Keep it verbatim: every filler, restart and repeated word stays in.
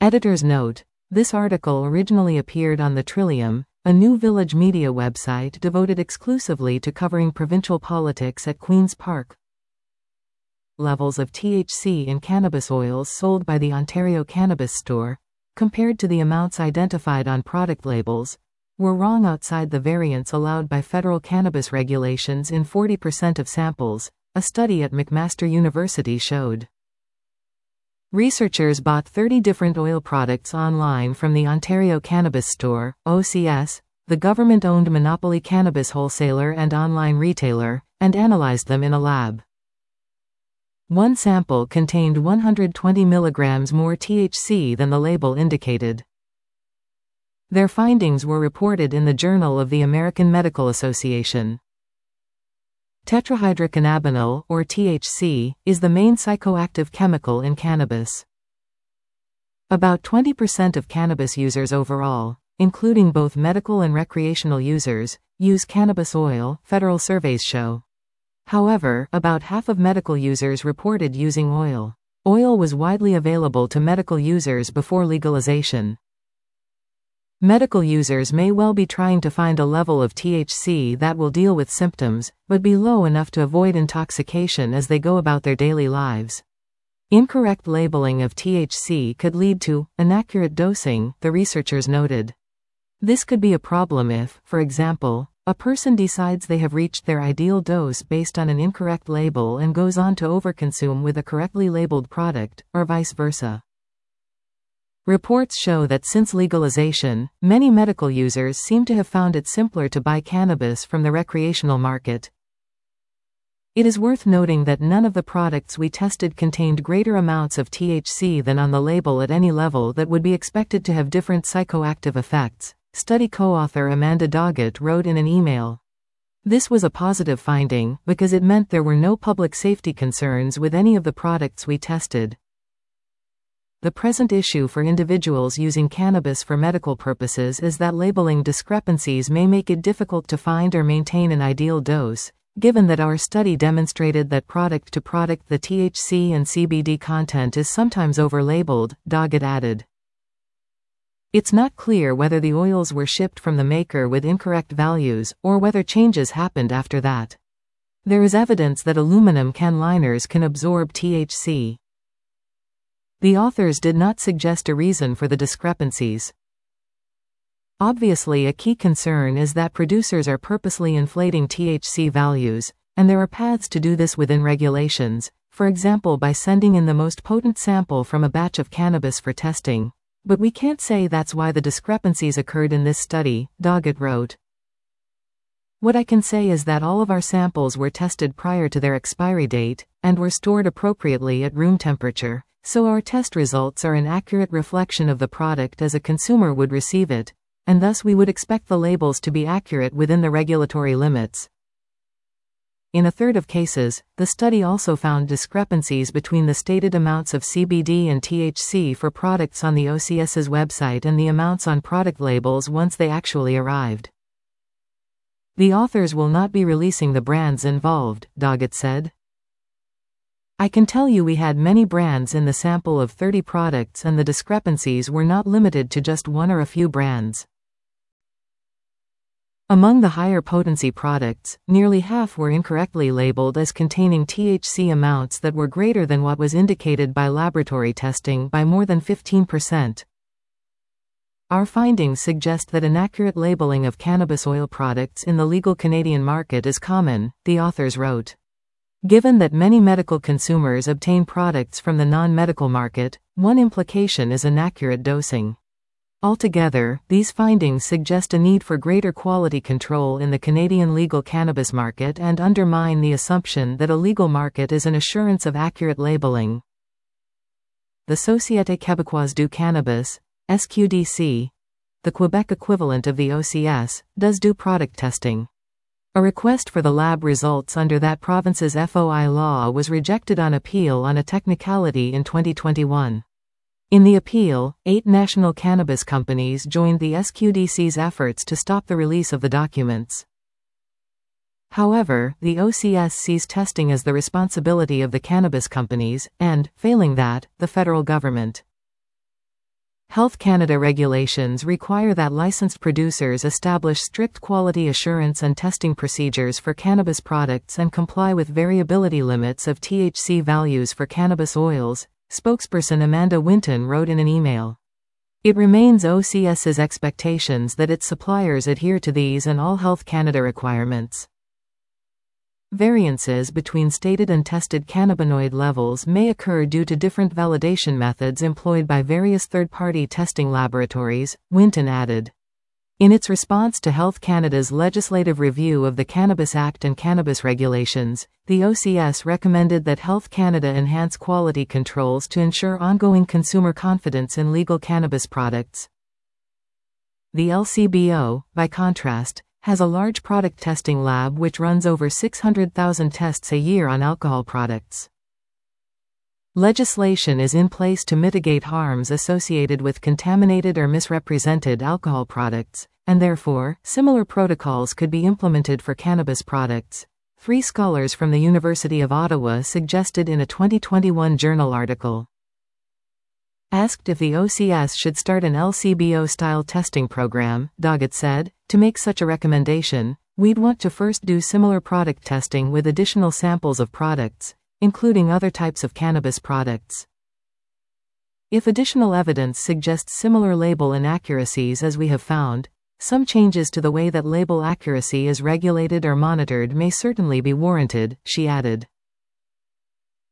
Editor's note: this article originally appeared on the Trillium, a New Village media website devoted exclusively to covering provincial politics at Queen's Park. Levels of T H C in cannabis oils sold by the Ontario Cannabis Store, compared to the amounts identified on product labels, were wrong outside the variance allowed by federal cannabis regulations in forty percent of samples, a study at McMaster University showed. Researchers bought thirty different oil products online from the Ontario Cannabis Store, O C S, the government-owned monopoly cannabis wholesaler and online retailer, and analyzed them in a lab. One sample contained one hundred twenty milligrams more T H C than the label indicated. Their findings were reported in the Journal of the American Medical Association. Tetrahydrocannabinol, or T H C, is the main psychoactive chemical in cannabis. About twenty percent of cannabis users overall, including both medical and recreational users, use cannabis oil, federal surveys show. However, about half of medical users reported using oil. Oil was widely available to medical users before legalization. Medical users may well be trying to find a level of T H C that will deal with symptoms, but be low enough to avoid intoxication as they go about their daily lives. Incorrect labeling of T H C could lead to inaccurate dosing, the researchers noted. This could be a problem if, for example, a person decides they have reached their ideal dose based on an incorrect label and goes on to overconsume with a correctly labeled product, or vice versa. Reports show that since legalization, many medical users seem to have found it simpler to buy cannabis from the recreational market. It is worth noting that none of the products we tested contained greater amounts of T H C than on the label at any level that would be expected to have different psychoactive effects, study co-author Amanda Doggett wrote in an email. This was a positive finding, because it meant there were no public safety concerns with any of the products we tested. The present issue for individuals using cannabis for medical purposes is that labeling discrepancies may make it difficult to find or maintain an ideal dose, given that our study demonstrated that product to product the T H C and C B D content is sometimes overlabeled, Doggett added. It's not clear whether the oils were shipped from the maker with incorrect values, or whether changes happened after that. There is evidence that aluminum can liners can absorb T H C. The authors did not suggest a reason for the discrepancies. Obviously, a key concern is that producers are purposely inflating T H C values, and there are paths to do this within regulations, for example by sending in the most potent sample from a batch of cannabis for testing. But we can't say that's why the discrepancies occurred in this study, Doggett wrote. What I can say is that all of our samples were tested prior to their expiry date, and were stored appropriately at room temperature. So our test results are an accurate reflection of the product as a consumer would receive it, and thus we would expect the labels to be accurate within the regulatory limits. In a third of cases, the study also found discrepancies between the stated amounts of C B D and T H C for products on the OCS's website and the amounts on product labels once they actually arrived. The authors will not be releasing the brands involved, Doggett said. I can tell you we had many brands in the sample of thirty products and the discrepancies were not limited to just one or a few brands. Among the higher potency products, nearly half were incorrectly labeled as containing T H C amounts that were greater than what was indicated by laboratory testing by more than fifteen percent. Our findings suggest that inaccurate labeling of cannabis oil products in the legal Canadian market is common, the authors wrote. Given that many medical consumers obtain products from the non-medical market, one implication is inaccurate dosing. Altogether, these findings suggest a need for greater quality control in the Canadian legal cannabis market and undermine the assumption that a legal market is an assurance of accurate labeling. The Société Québécoise du Cannabis, S Q D C, the Quebec equivalent of the O C S, does do product testing. A request for the lab results under that province's F O I law was rejected on appeal on a technicality in twenty twenty-one. In the appeal, eight national cannabis companies joined the S Q D C's efforts to stop the release of the documents. However, the O C S sees testing as the responsibility of the cannabis companies, and, failing that, the federal government. Health Canada regulations require that licensed producers establish strict quality assurance and testing procedures for cannabis products and comply with variability limits of T H C values for cannabis oils, spokesperson Amanda Winton wrote in an email. It remains O C S's expectations that its suppliers adhere to these and all Health Canada requirements. Variances between stated and tested cannabinoid levels may occur due to different validation methods employed by various third-party testing laboratories, Winton added. In its response to Health Canada's legislative review of the Cannabis Act and cannabis regulations, the O C S recommended that Health Canada enhance quality controls to ensure ongoing consumer confidence in legal cannabis products. The L C B O, by contrast, has a large product testing lab which runs over six hundred thousand tests a year on alcohol products. Legislation is in place to mitigate harms associated with contaminated or misrepresented alcohol products, and therefore, similar protocols could be implemented for cannabis products. Three scholars from the University of Ottawa suggested in a twenty twenty-one journal article. Asked if the O C S should start an L C B O-style testing program, Doggett said, "To make such a recommendation, we'd want to first do similar product testing with additional samples of products, including other types of cannabis products. If additional evidence suggests similar label inaccuracies as we have found, some changes to the way that label accuracy is regulated or monitored may certainly be warranted," she added.